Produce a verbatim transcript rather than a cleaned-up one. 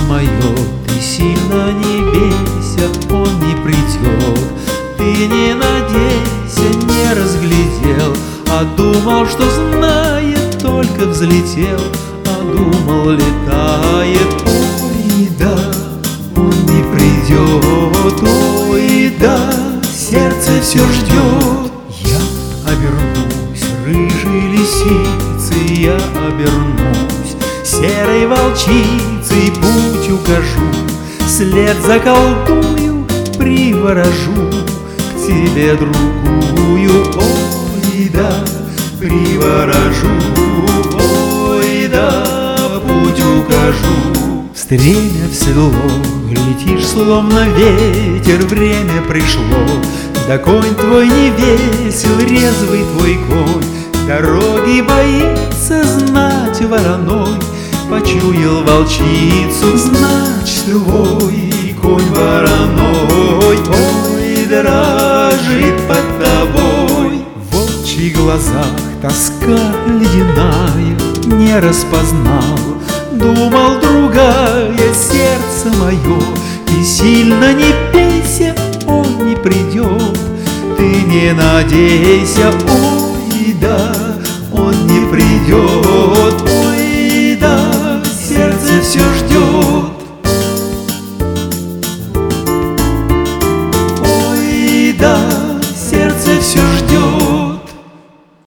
мое, ты сильно не бейся, он не придет. Ты не надейся, не разглядел, а думал, что знает, только взлетел, а думал, летает. Ой, да, он не придет, ой, да, сердце все ждет. Я обернусь рыжей лисицей, я обернусь серой волчицей, путь укажу, след заколдую, приворожу к тебе другую. Ой, да, приворожу, ой, да, путь укажу. Стремя в седло, летишь словно ветер, время пришло. Да конь твой не весел, резвый твой конь, дороги боится знать вороной. Почуял волчицу, значит, твой конь вороной. Ой, дрожит под тобой. В волчьих глазах тоска ледяная, не распознал, думал, другая, сердце мое, и сильно не пейся, он не придет. Ты не надейся, ой, да,